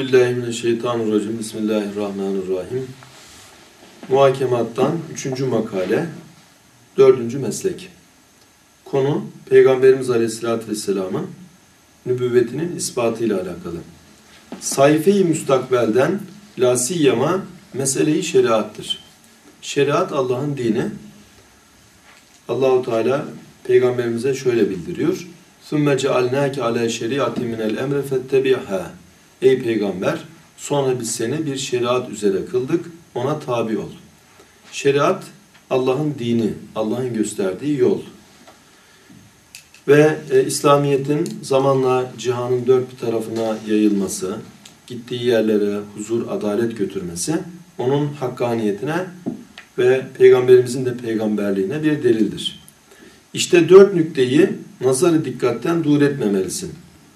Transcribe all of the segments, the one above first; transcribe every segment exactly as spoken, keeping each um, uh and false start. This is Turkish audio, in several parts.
Euzubillahimineşşeytanirracim. Bismillahirrahmanirrahim. Muhakemattan üçüncü makale, dördüncü meslek. Konu Peygamberimiz Aleyhisselatü Vesselam'ın nübüvvetinin ispatıyla alakalı. Sayfe-i müstakbelden lasiyyama mesele-i şeriattır. Şeriat Allah'ın dini. Allahu Teala Peygamberimize şöyle bildiriyor. ثُمَّ جَعَلْنَاكَ عَلَى شَرِيعَةٍ مِنَ الْاَمْرِ فَاتَّبِعْهَا. Ey Peygamber, sonra biz seni bir şeriat üzere kıldık, ona tabi ol. Şeriat, Allah'ın dini, Allah'ın gösterdiği yol. Ve e, İslamiyet'in zamanla cihanın dört bir tarafına yayılması, gittiği yerlere huzur, adalet götürmesi, onun hakkaniyetine ve Peygamberimizin de peygamberliğine bir delildir. İşte dört nükteyi nazarı dikkatten dur etmemelisin.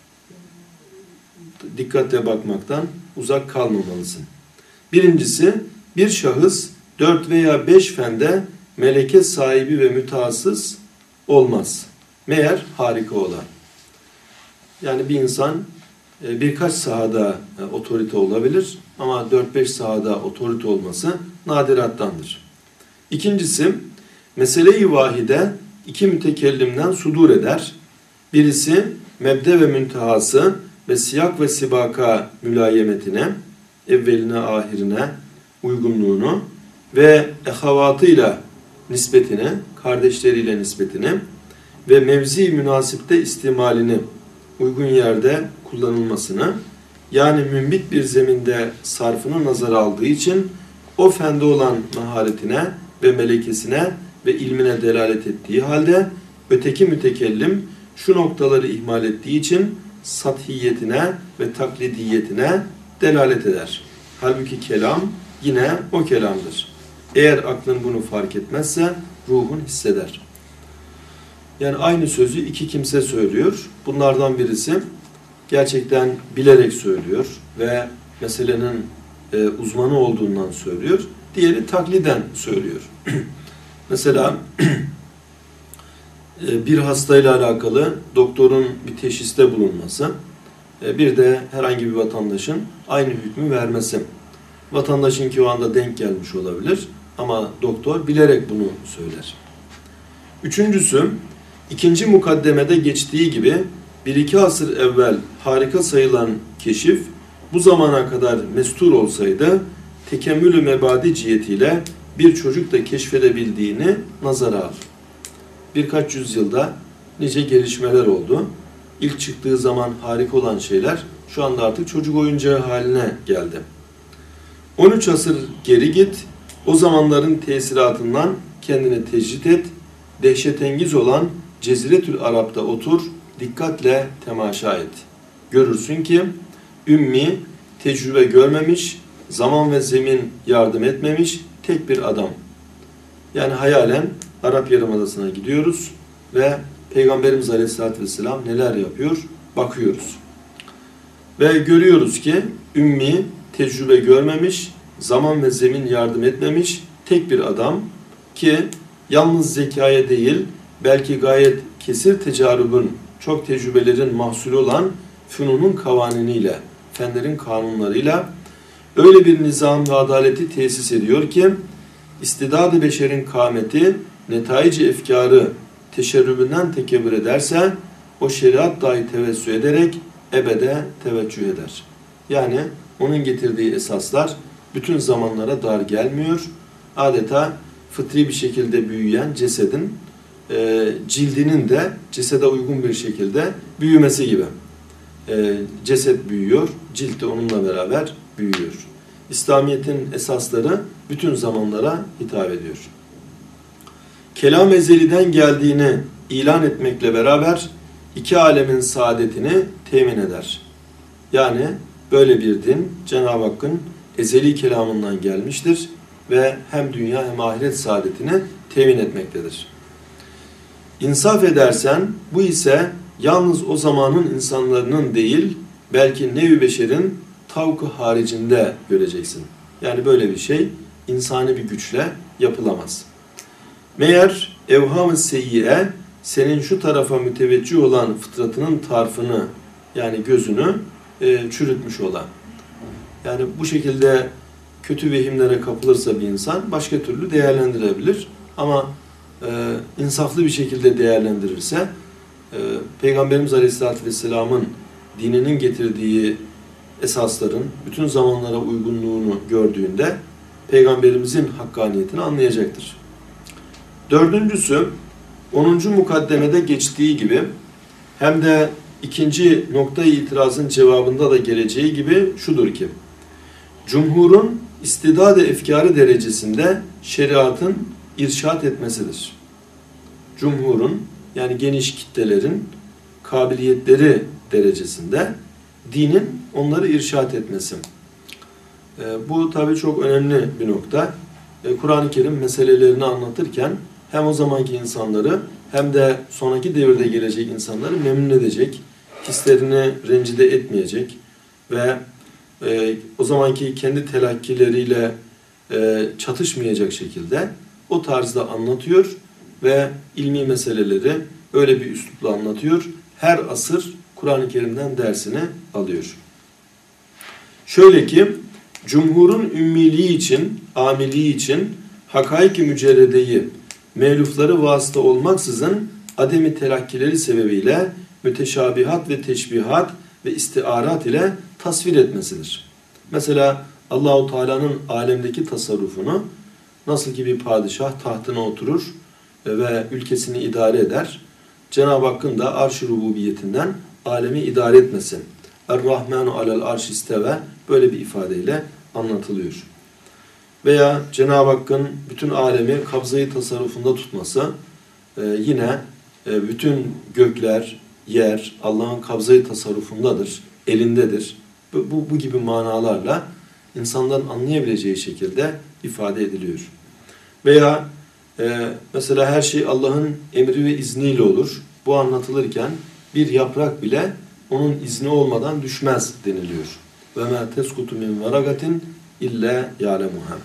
Dikkatle bakmaktan uzak kalmamalısın. Birincisi, bir şahıs dört veya beş fende meleke sahibi ve mütehassıs olmaz. Meğer harika olan. Yani bir insan birkaç sahada otorite olabilir ama dört beş sahada otorite olması nadirattandır. İkincisi, mesele-i vahide iki mütekellimden sudur eder. Birisi mebde ve müntehası ve siyak ve sibaka mülayemetine, evveline ahirine uygunluğunu ve ehavatıyla nispetini, kardeşleriyle nispetini ve mevzi münasipte istimalini, uygun yerde kullanılmasını, yani mümbit bir zeminde sarfını nazara aldığı için o fende olan maharetine ve melekesine ve ilmine delalet ettiği halde öteki mütekellim şu noktaları ihmal ettiği için sathiyetine ve taklidiyetine delalet eder. Halbuki kelam yine o kelamdır. Eğer aklın bunu fark etmezse ruhun hisseder. Yani aynı sözü iki kimse söylüyor. Bunlardan birisi gerçekten bilerek söylüyor ve meselenin e, uzmanı olduğundan söylüyor. Diğeri takliden söylüyor. Mesela bir hastayla alakalı doktorun bir teşhiste bulunması, bir de herhangi bir vatandaşın aynı hükmü vermesi. Vatandaşınki o anda denk gelmiş olabilir ama doktor bilerek bunu söyler. Üçüncüsü, ikinci mukaddemede geçtiği gibi bir iki asır evvel harika sayılan keşif bu zamana kadar mestur olsaydı tekemmül-ü mebadi cihetiyle bir çocuk da keşfedebildiğini nazara al. Birkaç yüzyılda nice gelişmeler oldu. İlk çıktığı zaman harika olan şeyler şu anda artık çocuk oyuncağı haline geldi. on üç asır geri git, o zamanların tesiratından kendini tecrit et, dehşetengiz olan Ceziretül Arap'ta otur, dikkatle temaşa et. Görürsün ki ümmi, tecrübe görmemiş, zaman ve zemin yardım etmemiş tek bir adam. Yani hayalen Arap Yarımadası'na gidiyoruz ve Peygamberimiz Aleyhisselatü Vesselam neler yapıyor bakıyoruz. Ve görüyoruz ki ümmi, tecrübe görmemiş, zaman ve zemin yardım etmemiş tek bir adam ki yalnız zekaya değil belki gayet kesir tecarübün, çok tecrübelerin mahsulü olan fünunun kavaniniyle, fenlerin kanunlarıyla öyle bir nizam ve adaleti tesis ediyor ki istidad-ı beşerin kâmeti netaic-i efkârı teşerrübünden tekebbür ederse o şeriat dahi tevessü ederek ebede teveccüh eder. Yani onun getirdiği esaslar bütün zamanlara dar gelmiyor. Adeta fıtri bir şekilde büyüyen cesedin e, cildinin de cesede uygun bir şekilde büyümesi gibi. E, ceset büyüyor, cilt de onunla beraber büyüyor. İslamiyet'in esasları bütün zamanlara hitap ediyor. Kelam ezeliden geldiğini ilan etmekle beraber iki alemin saadetini temin eder. Yani böyle bir din Cenab-ı Hakk'ın ezeli kelamından gelmiştir ve hem dünya hem ahiret saadetini temin etmektedir. İnsaf edersen bu ise yalnız o zamanın insanların değil belki nev-i beşerin tavkı haricinde göreceksin. Yani böyle bir şey insani bir güçle yapılamaz. Meğer evham-ı seyyiye senin şu tarafa müteveccih olan fıtratının tarfını yani gözünü e, çürütmüş olan. Yani bu şekilde kötü vehimlere kapılırsa bir insan başka türlü değerlendirebilir. Ama e, insaflı bir şekilde değerlendirirse e, Peygamberimiz Aleyhisselatü Vesselam'ın dininin getirdiği esasların bütün zamanlara uygunluğunu gördüğünde Peygamberimizin hakkaniyetini anlayacaktır. Dördüncüsü, onuncu mukaddemede geçtiği gibi hem de ikinci noktayı itirazın cevabında da geleceği gibi şudur ki, cumhurun istidad-ı efkârı derecesinde şeriatın irşad etmesidir. Cumhurun, yani geniş kitlelerin kabiliyetleri derecesinde dinin onları irşad etmesi. E, bu tabii çok önemli bir nokta. E, Kur'an-ı Kerim meselelerini anlatırken hem o zamanki insanları hem de sonraki devirde gelecek insanları memnun edecek, hislerini rencide etmeyecek ve e, o zamanki kendi telakkileriyle e, çatışmayacak şekilde o tarzda anlatıyor ve ilmi meseleleri öyle bir üslupla anlatıyor. Her asır Kur'an-ı Kerim'den dersini alıyor. Şöyle ki, cumhurun ümmiliği için, amiliği için hakaik-i mücerredeyi mevlufları vasıta olmaksızın ademi telakkileri sebebiyle müteşabihat ve teşbihat ve istiarat ile tasvir etmesidir. Mesela Allahu Teala'nın alemdeki tasarrufunu nasıl ki bir padişah tahtına oturur ve ülkesini idare eder, Cenab-ı Hakk'ın da arş-ı rububiyetinden alemi idare etmesi. Er-Rahmanu alel arş isteve böyle bir ifadeyle anlatılıyor. Veya Cenab-ı Hakk'ın bütün alemi kabzayı tasarrufunda tutması, e, yine e, bütün gökler, yer Allah'ın kabzayı tasarrufundadır, elindedir. Bu, bu, bu gibi manalarla insanların anlayabileceği şekilde ifade ediliyor. Veya e, mesela her şey Allah'ın emri ve izniyle olur. Bu anlatılırken bir yaprak bile onun izni olmadan düşmez deniliyor. Ve ma teskutu min varagatin illa ya'lemuha.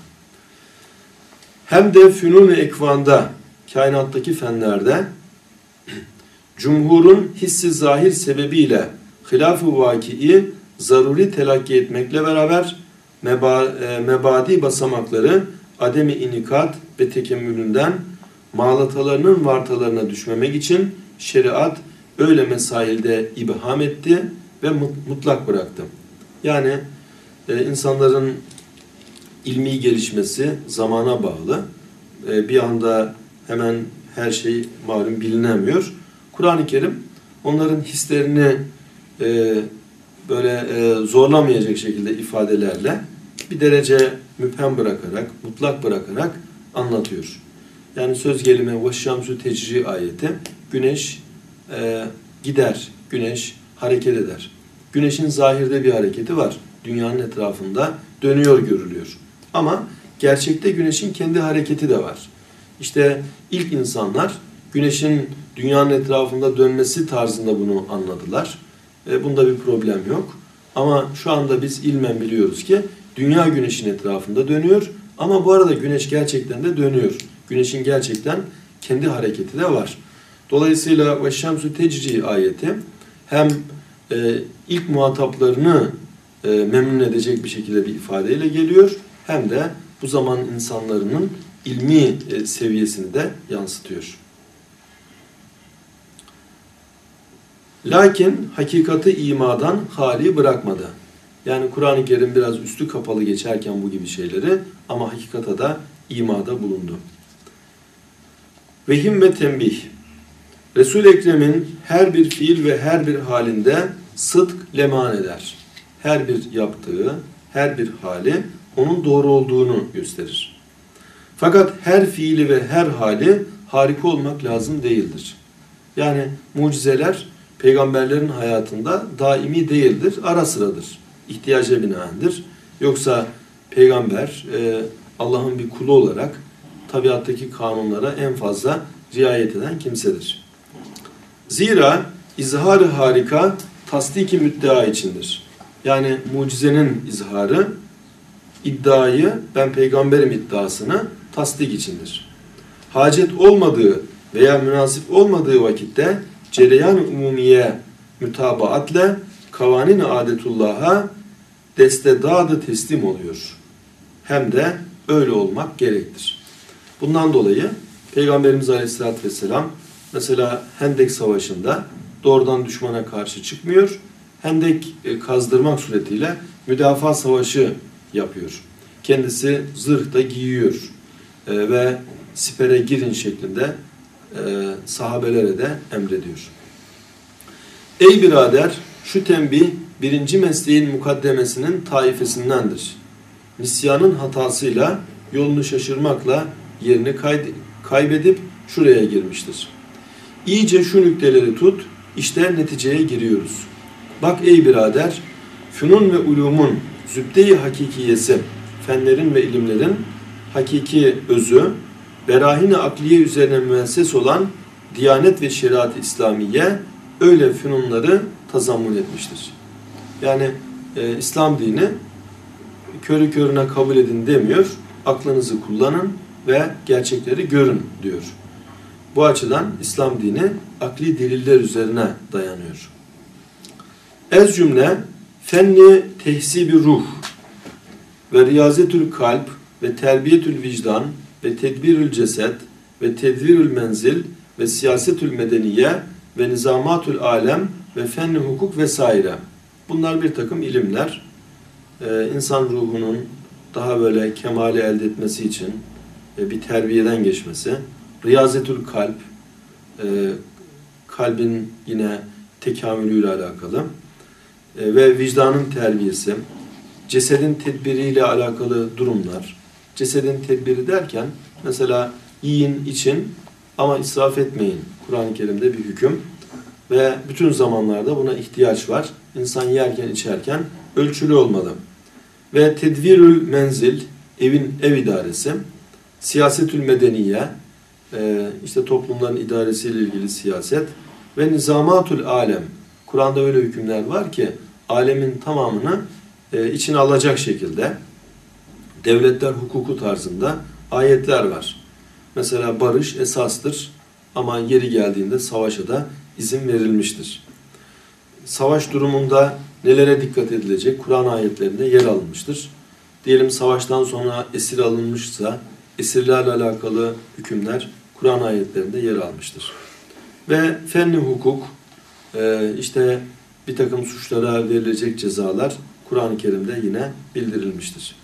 Hem de fünun-u ekvanda, kainattaki fenlerde cumhurun hissi zahir sebebiyle hilaf-ı vaki'i zaruri telakki etmekle beraber meba, e, mebadi basamakları ademi inikat ve tekemmülünden mağlatalarının vartalarına düşmemek için şeriat öyle mesailde ibham etti ve mutlak bıraktı. Yani e, insanların ilmi gelişmesi zamana bağlı. E, bir anda hemen her şey malum bilinemiyor. Kur'an-ı Kerim onların hislerini e, böyle e, zorlamayacak şekilde ifadelerle bir derece müphem bırakarak, mutlak bırakarak anlatıyor. Yani söz gelimi وَالشَّمْسُ tecri ayeti, güneş e, gider, güneş hareket eder. Güneşin zahirde bir hareketi var. Dünyanın etrafında dönüyor görülüyor. Ama gerçekte güneşin kendi hareketi de var. İşte ilk insanlar güneşin dünyanın etrafında dönmesi tarzında bunu anladılar. E, bunda bir problem yok. Ama şu anda biz ilmen biliyoruz ki dünya güneşin etrafında dönüyor. Ama bu arada güneş gerçekten de dönüyor. Güneşin gerçekten kendi hareketi de var. Dolayısıyla وَالشَّمْسُ tecri ayeti hem e, ilk muhataplarını e, memnun edecek bir şekilde bir ifadeyle geliyor, hem de bu zaman insanların ilmi e, seviyesini de yansıtıyor. Lakin hakikati imadan hali bırakmadı. Yani Kur'an-ı Kerim biraz üstü kapalı geçerken bu gibi şeyleri, ama hakikata da imada bulundu. Vehim ve tembih. Resul-i Ekrem'in her bir fiil ve her bir halinde sıdk leman eder. Her bir yaptığı, her bir hali onun doğru olduğunu gösterir. Fakat her fiili ve her hali harika olmak lazım değildir. Yani mucizeler peygamberlerin hayatında daimi değildir, ara sıradır. İhtiyaca binaendir. Yoksa peygamber e, Allah'ın bir kulu olarak tabiattaki kanunlara en fazla riayet eden kimsedir. Zira izhar-ı harika tasdik-i müddea içindir. Yani mucizenin izharı iddiayı, ben peygamberim iddiasını tasdik içindir. Hacet olmadığı veya münasip olmadığı vakitte cereyan-ı umumiye mütabaatle kavanin-i adetullah'a deste dağda teslim oluyor. Hem de öyle olmak gerektir. Bundan dolayı Peygamberimiz Aleyhisselatü Vesselam mesela Hendek Savaşı'nda doğrudan düşmana karşı çıkmıyor. Hendek kazdırmak suretiyle müdafaa savaşı yapıyor. Kendisi zırh da giyiyor e, ve sipere girin şeklinde e, sahabelere de emrediyor. Ey birader, şu tembih birinci mesleğin mukaddemesinin taifesindendir. Nisyanın hatasıyla, yolunu şaşırmakla yerini kaybedip şuraya girmiştir. İyice şu nükteleri tut, işte neticeye giriyoruz. Bak ey birader, fünun ve ulumun zübde-i hakikiyesi, fenlerin ve ilimlerin hakiki özü, berahine akliye üzerine müesses olan Diyanet ve Şeriat-ı İslamiye öyle fünunları tazammun etmiştir. Yani e, İslam dini körü körüne kabul edin demiyor, aklınızı kullanın ve gerçekleri görün diyor. Bu açıdan İslam dini akli deliller üzerine dayanıyor. Ez cümle fenni tehsibi ruh ve riyazetül kalp ve terbiyetül vicdan ve tedbirül ceset ve tedvirül menzil ve siyasetül medeniye ve nizamatül alem ve fenni hukuk vesaire. Bunlar bir takım ilimler. Ee, insan ruhunun daha böyle kemali elde etmesi için e, bir terbiyeden geçmesi. Riyazetül kalp, e, kalbin yine tekamülüyle alakalı e, ve vicdanın terbiyesi, cesedin tedbiriyle alakalı durumlar. Cesedin tedbiri derken mesela yiyin için ama israf etmeyin. Kur'an-ı Kerim'de bir hüküm ve bütün zamanlarda buna ihtiyaç var. İnsan yerken içerken ölçülü olmalı. Ve tedvirül menzil, evin ev idaresi, siyasetül medeniye, işte toplumların idaresiyle ilgili siyaset ve nizamatul alem. Kur'an'da öyle hükümler var ki alemin tamamını içine alacak şekilde devletler hukuku tarzında ayetler var. Mesela barış esastır ama yeri geldiğinde savaşa da izin verilmiştir. Savaş durumunda nelere dikkat edilecek? Kur'an ayetlerinde yer alınmıştır. Diyelim savaştan sonra esir alınmışsa esirlerle alakalı hükümler Kur'an ayetlerinde yer almıştır. Ve fenli hukuk, işte bir takım suçlara verilecek cezalar Kur'an-ı Kerim'de yine bildirilmiştir.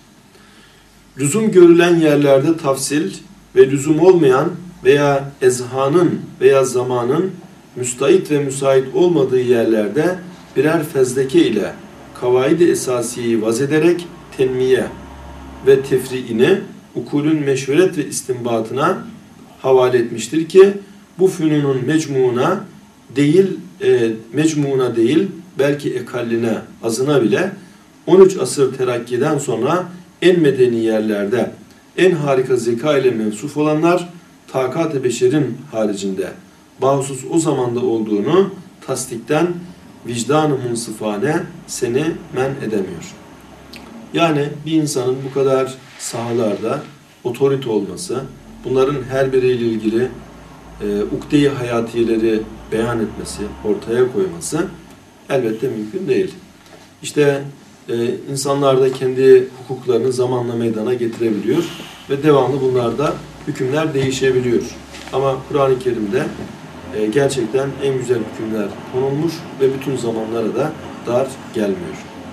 Lüzum görülen yerlerde tafsil ve lüzum olmayan veya ezhanın veya zamanın müstahit ve müsait olmadığı yerlerde birer fezleke ile kavaid-i esasiyeyi vaz ederek tenmiye ve tefriini ukulün meşveret ve istinbatına havale etmiştir ki bu fünunun mecmuuna değil e, mecmuuna değil belki ekalline azına bile on üç asır terakkiden sonra en medeni yerlerde en harika zeka ile mevsuf olanlar takat-ı beşerin haricinde bahusus o zamanda olduğunu tasdikten vicdan-ı munsıfane seni men edemiyor. Yani bir insanın bu kadar sahalarda otorite olması, bunların her biriyle ilgili e, ukde-i hayatiyeleri beyan etmesi, ortaya koyması elbette mümkün değil. İşte e, insanlar da kendi hukuklarını zamanla meydana getirebiliyor ve devamlı bunlarda hükümler değişebiliyor. Ama Kur'an-ı Kerim'de e, gerçekten en güzel hükümler konulmuş ve bütün zamanlara da dar gelmiyor.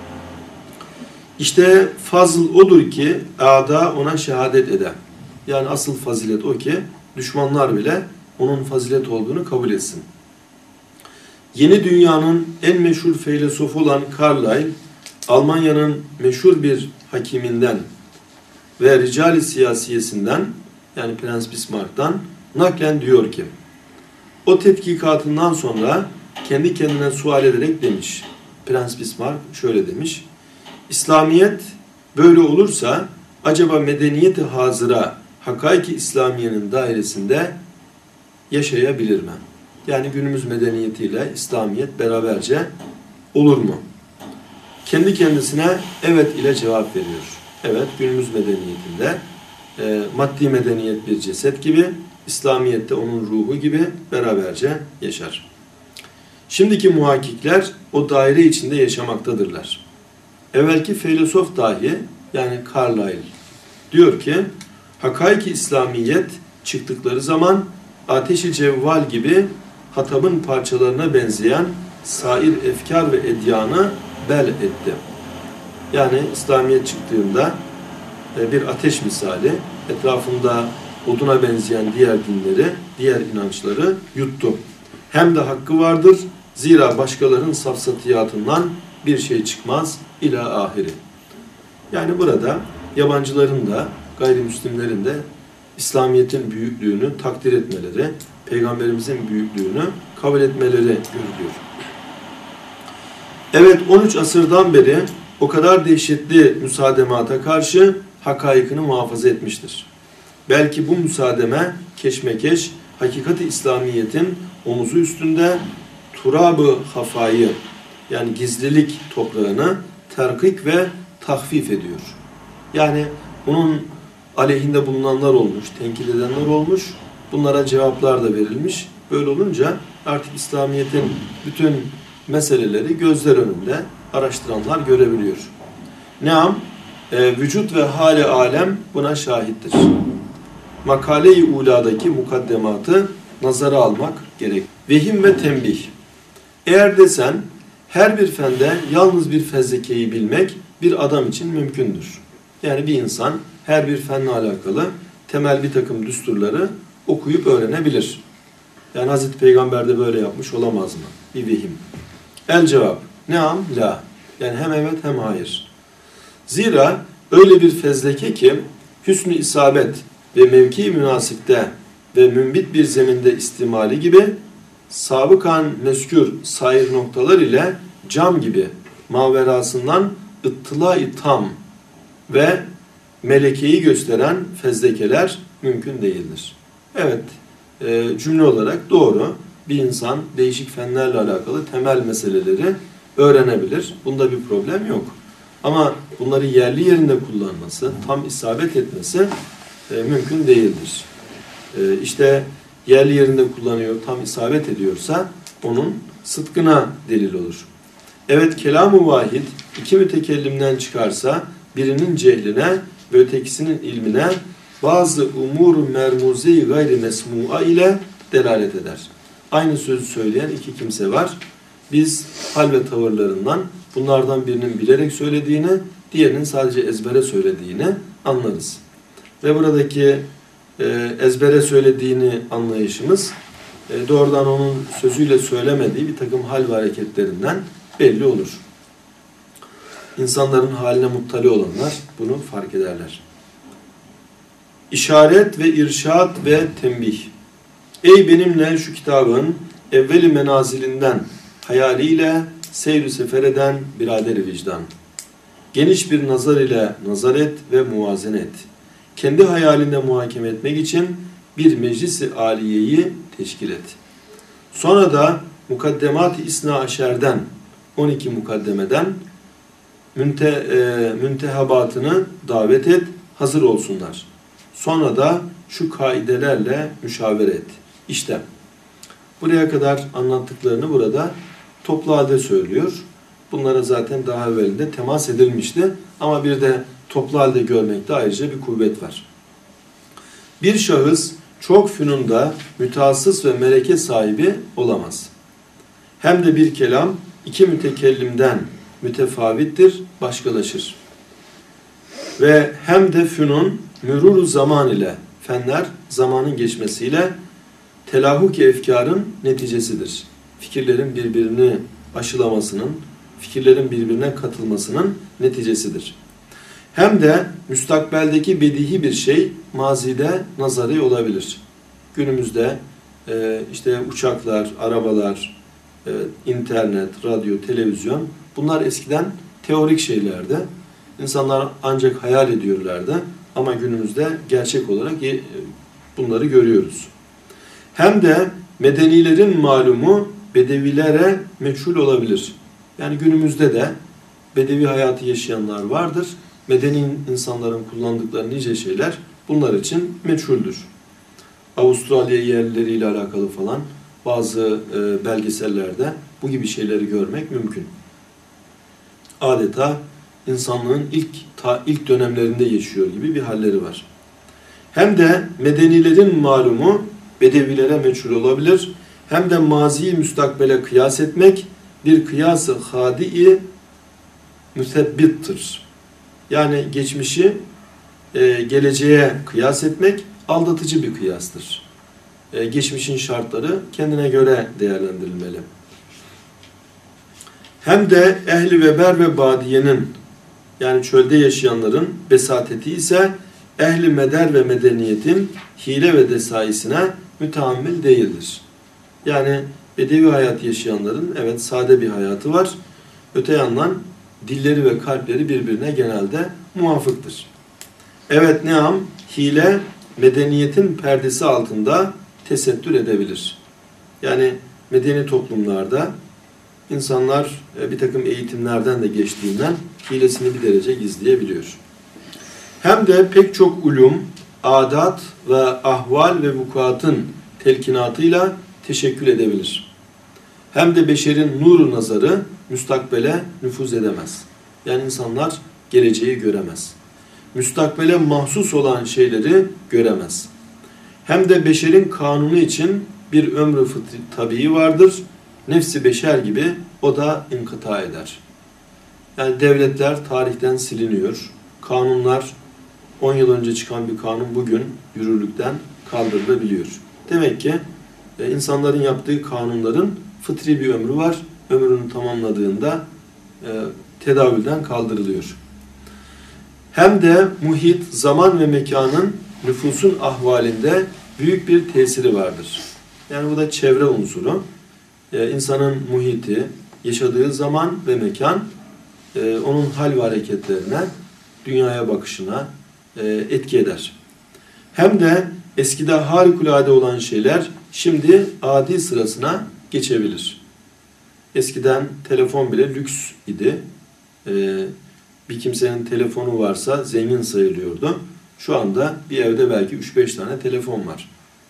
İşte fazıl odur ki âdâ ona şehadet eder. Yani asıl fazilet o ki düşmanlar bile onun fazilet olduğunu kabul etsin. Yeni dünyanın en meşhur feylesofu olan Carlyle, Almanya'nın meşhur bir hakiminden ve rical-i siyasiyesinden yani Prens Bismarck'tan naklen diyor ki o tetkikatından sonra kendi kendine sual ederek demiş. Prens Bismarck şöyle demiş. İslamiyet böyle olursa acaba medeniyeti hazıra hakaiki İslamiye'nin dairesinde yaşayabilir mi? Yani günümüz medeniyetiyle İslamiyet beraberce olur mu? Kendi kendisine evet ile cevap veriyor. Evet, günümüz medeniyetinde e, maddi medeniyet bir ceset gibi, İslamiyet'te onun ruhu gibi beraberce yaşar. Şimdiki muhakkikler o daire içinde yaşamaktadırlar. Evvelki filozof dahi, yani Carlyle diyor ki, hakaiki İslamiyet çıktıkları zaman ateşi cevval gibi hatabın parçalarına benzeyen sair efkar ve edyanı bel etti. Yani İslamiyet çıktığında bir ateş misali etrafında oduna benzeyen diğer dinleri, diğer inançları yuttu. Hem de hakkı vardır, zira başkalarının safsatiyatından bir şey çıkmaz ila ahiri. Yani burada yabancıların da, gayrimüslimlerin de İslamiyet'in büyüklüğünü takdir etmeleri, Peygamberimizin büyüklüğünü kabul etmeleri görülüyor. Evet, on üç asırdan beri o kadar dehşetli müsaademata karşı hakaikini muhafaza etmiştir. Belki bu müsaademe, keşmekeş, hakikati İslamiyet'in omuzu üstünde turab-ı hafayı, yani gizlilik toprağını terkik ve tahfif ediyor. Yani bunun aleyhinde bulunanlar olmuş, tenkit edenler olmuş, bunlara cevaplar da verilmiş. Böyle olunca artık İslamiyet'in bütün meseleleri gözler önünde araştıranlar görebiliyor. Neam, e, vücut ve hali alem buna şahittir. Makale-i Ula'daki mukaddematı nazara almak gerek. Vehim ve tembih. Eğer desen, her bir fende yalnız bir fezlekeyi bilmek bir adam için mümkündür. Yani bir insan her bir fenle alakalı temel bir takım düsturları okuyup öğrenebilir. Yani Hazreti Peygamber de böyle yapmış olamaz mı? Bir vehim. El cevap. Neam, la. Yani hem evet hem hayır. Zira öyle bir fezleke ki hüsnü isabet ve mevki münasipte ve mümbit bir zeminde istimali gibi sabıkan meskür sair noktalar ile cam gibi maverasından ıttıla-i tam ve melekeyi gösteren fezlekeler mümkün değildir. Evet, e, cümle olarak doğru. Bir insan değişik fenlerle alakalı temel meseleleri öğrenebilir. Bunda bir problem yok. Ama bunları yerli yerinde kullanması, tam isabet etmesi e, mümkün değildir. E, işte yerli yerinde kullanıyor, tam isabet ediyorsa onun sıdkına delil olur. Evet, kelam-ı vahid iki mütekellimden çıkarsa birinin cehline ve ötekisinin ilmine bazı umur-u mermuze-i gayri mesmu'a ile delalet eder. Aynı sözü söyleyen iki kimse var. Biz hal ve tavırlarından bunlardan birinin bilerek söylediğini, diğerinin sadece ezbere söylediğini anlarız. Ve buradaki e, ezbere söylediğini anlayışımız e, doğrudan onun sözüyle söylemediği bir takım hal ve hareketlerinden belli olur. İnsanların haline muttali olanlar bunu fark ederler. İşaret ve irşad ve tembih. Ey benimle şu kitabın evveli menazilinden hayaliyle seyr-i sefer eden biraderi vicdan. Geniş bir nazar ile nazar et ve muvazene et. Kendi hayalinde muhakeme etmek için bir meclis-i aliyeyi teşkil et. Sonra da mukaddemat-ı isna aşerden, on iki mukaddemeden münte, e, müntehabatını davet et, hazır olsunlar. Sonra da şu kaidelerle müşavere et. İşte buraya kadar anlattıklarını burada toplu halde söylüyor. Bunlara zaten daha evvelinde temas edilmişti. Ama bir de toplu halde görmekte ayrıca bir kuvvet var. Bir şahıs çok fünunda mütehassıs ve meleke sahibi olamaz. Hem de bir kelam iki mütekellimden mütefavittir, başkalaşır. Ve hem de fünun mürûr-u zaman ile, fenler zamanın geçmesiyle telahuk-i efkarın neticesidir. Fikirlerin birbirini aşılamasının, fikirlerin birbirine katılmasının neticesidir. Hem de müstakbeldeki bedihi bir şey mazide nazari olabilir. Günümüzde e, işte uçaklar, arabalar, e, internet, radyo, televizyon bunlar eskiden teorik şeylerdi. İnsanlar ancak hayal ediyorlardı ama günümüzde gerçek olarak e, bunları görüyoruz. Hem de medenilerin malumu bedevilere meçhul olabilir. Yani günümüzde de bedevi hayatı yaşayanlar vardır. Medeni insanların kullandıkları nice şeyler bunlar için meçhuldür. Avustralya yerlileriyle alakalı falan bazı e, belgesellerde bu gibi şeyleri görmek mümkün. Adeta insanlığın ilk ta, ilk dönemlerinde yaşıyor gibi bir halleri var. Hem de medenilerin malumu bedevilere meçhul olabilir, hem de maziyi müstakbele kıyas etmek bir kıyas-ı hadi-i müsebbittir. Yani geçmişi e, geleceğe kıyas etmek aldatıcı bir kıyastır. E, geçmişin şartları kendine göre değerlendirilmeli. Hem de ehli veber ve badiyenin, yani çölde yaşayanların besateti ise ehli meder ve medeniyetin hile ve desaisine müteammil değildir. Yani bedevi hayat yaşayanların evet sade bir hayatı var. Öte yandan dilleri ve kalpleri birbirine genelde muvafıktır. Evet neam hile medeniyetin perdesi altında tesettür edebilir. Yani medeni toplumlarda insanlar bir takım eğitimlerden de geçtiğinden hilesini bir derece gizleyebiliyor. Hem de pek çok ulum, adat ve ahval ve vukuatın telkinatıyla teşekkül edebilir. Hem de beşerin nuru nazarı müstakbele nüfuz edemez. Yani insanlar geleceği göremez. Müstakbele mahsus olan şeyleri göremez. Hem de beşerin kanunu için bir ömrü fıtri tabii vardır. Nefsi beşer gibi o da inkıta eder. Yani devletler tarihten siliniyor. Kanunlar on yıl önce çıkan bir kanun bugün yürürlükten kaldırılabiliyor. Demek ki e, insanların yaptığı kanunların fıtri bir ömrü var. Ömrünü tamamladığında e, tedavülden kaldırılıyor. Hem de muhit, zaman ve mekanın nüfusun ahvalinde büyük bir tesiri vardır. Yani bu da çevre unsuru. Ee, insanın muhiti, yaşadığı zaman ve mekan e, onun hal ve hareketlerine, dünyaya bakışına e, etki eder. Hem de eskide harikulade olan şeyler şimdi adi sırasına geçebilir. Eskiden telefon bile lüks idi. Ee, bir kimsenin telefonu varsa zengin sayılıyordu. Şu anda bir evde belki üç beş tane telefon var.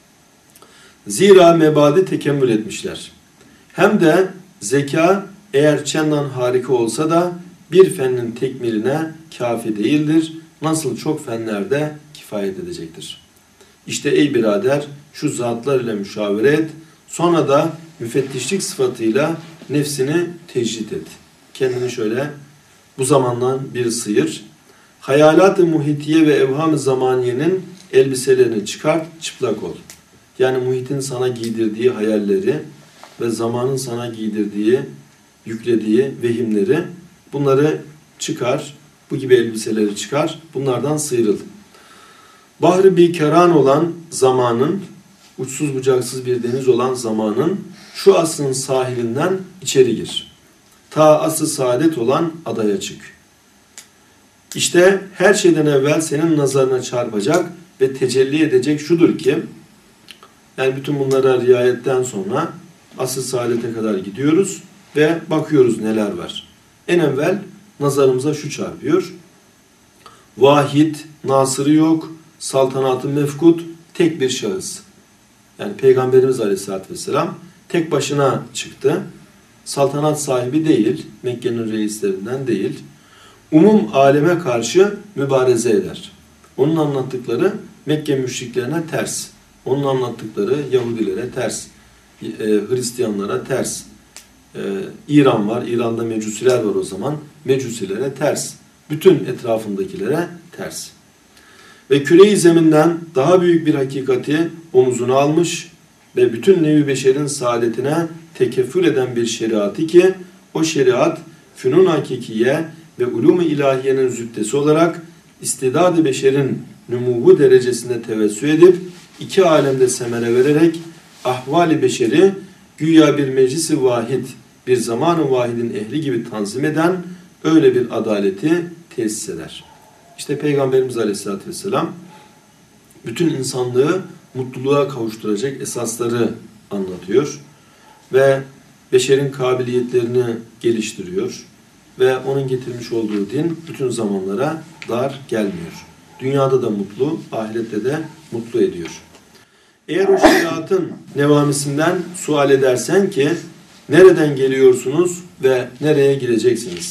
Zira mebadi tekemmül etmişler. Hem de zeka eğer çendan harika olsa da bir fennin tekmiline kafi değildir. Nasıl çok fenlerde kifayet edecektir. İşte ey birader şu zatlar ile müşavere et. Sonra da müfettişlik sıfatıyla nefsini tecrit et. Kendini şöyle bu zamandan bir sıyır. Hayalat-ı muhitiye ve evham-ı zamaniyenin elbiselerini çıkart, çıplak ol. Yani muhitin sana giydirdiği hayalleri ve zamanın sana giydirdiği, yüklediği vehimleri, bunları çıkar, bu gibi elbiseleri çıkar, bunlardan sıyrıl. Bahri bir keran olan zamanın, uçsuz bucaksız bir deniz olan zamanın, şu asrın sahilinden içeri gir. Ta asr-ı saadet olan adaya çık. İşte her şeyden evvel senin nazarına çarpacak ve tecelli edecek şudur ki, yani bütün bunlara riayetten sonra asr-ı saadete kadar gidiyoruz ve bakıyoruz neler var. En evvel nazarımıza şu çarpıyor. Vahid, nasırı yok, saltanatı mefkut, tek bir şahıs. Yani Peygamberimiz Aleyhisselatü Vesselam tek başına çıktı. Saltanat sahibi değil, Mekke'nin reislerinden değil. Umum aleme karşı mübareze eder. Onun anlattıkları Mekke müşriklerine ters. Onun anlattıkları Yahudilere ters. E, Hristiyanlara ters. E, İran var, İran'da mecusiler var o zaman. Mecusilere ters. Bütün etrafındakilere ters. Ve küre-i zeminden daha büyük bir hakikati omuzuna almış ve bütün nevi beşerin saadetine tekeffül eden bir şeriatı ki o şeriat fünun hakikiye ve ulûm-u ilahiyenin zübdesi olarak istidad-ı beşerin numuvu derecesinde tevessü edip iki alemde semere vererek ahval-i beşeri güya bir meclis-i vahid, bir zaman-ı vahidin ehli gibi tanzim eden öyle bir adaleti tesis eder. İşte Peygamberimiz Aleyhisselatü Vesselam bütün insanlığı mutluluğa kavuşturacak esasları anlatıyor ve beşerin kabiliyetlerini geliştiriyor ve onun getirmiş olduğu din bütün zamanlara dar gelmiyor. Dünyada da mutlu, ahirette de mutlu ediyor. Eğer o şeriatın nevamisinden sual edersen ki nereden geliyorsunuz ve nereye gideceksiniz?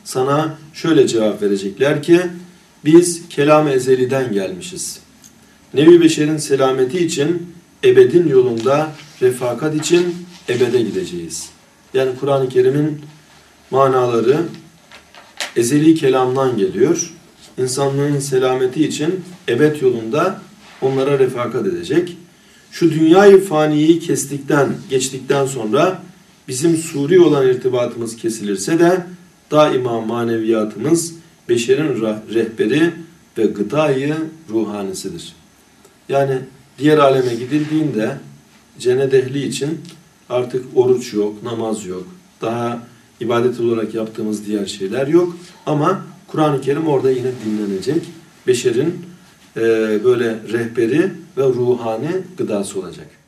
sana şöyle cevap verecekler ki biz kelam-ı ezeliden gelmişiz. Nevi beşerin selameti için ebedin yolunda refakat için ebede gideceğiz. Yani Kur'an-ı Kerim'in manaları ezeli kelamdan geliyor. İnsanlığın selameti için ebed yolunda onlara refakat edecek. Şu dünyayı faniyi kestikten, geçtikten sonra bizim suri olan irtibatımız kesilirse de daima maneviyatımız beşerin rehberi ve gıdayı ruhanisidir. Yani diğer aleme gidildiğinde cennet ehli için artık oruç yok, namaz yok, daha ibadet olarak yaptığımız diğer şeyler yok. Ama Kur'an-ı Kerim orada yine dinlenecek. Beşerin e, böyle rehberi ve ruhani gıdası olacak.